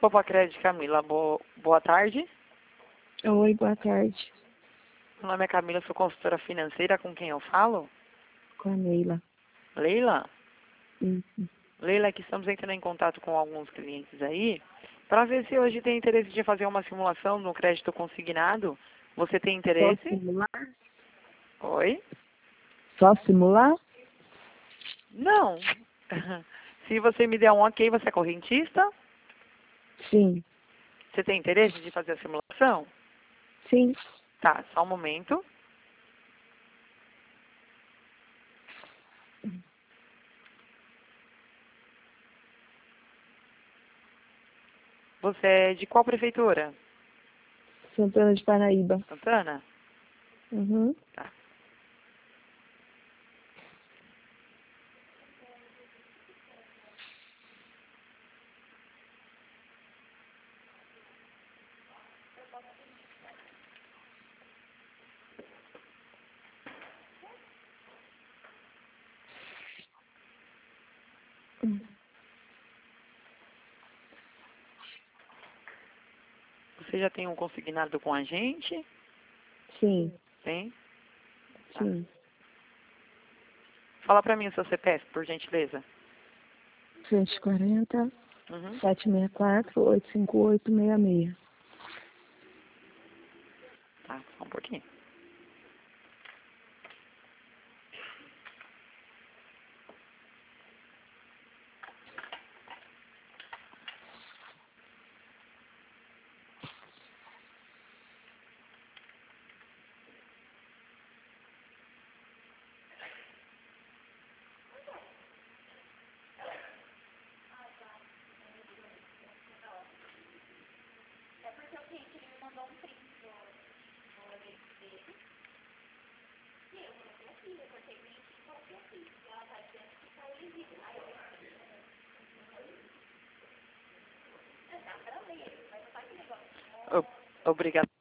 Opa, Crédito Camila, boa tarde. Oi, boa tarde. Meu nome é Camila, sou consultora financeira. Com quem eu falo? Com a Neila. Leila? Isso. Leila, aqui estamos entrando em contato com alguns clientes aí para ver se hoje tem interesse de fazer uma simulação no crédito consignado. Você tem Só interesse? simular? Oi? Só simular? Não. Se você me der um ok, você é correntista? Sim. Você tem interesse de fazer a simulação? Sim. Tá, só um momento. Você é de qual prefeitura? Santana de Paraíba. Santana? Uhum. Tá. Você já tem um consignado com a gente? Sim. Tem? Tá. Sim. Fala pra mim o seu CPF, por gentileza. 140 Uhum. 764 85866. Tá, só um pouquinho. Obrigada.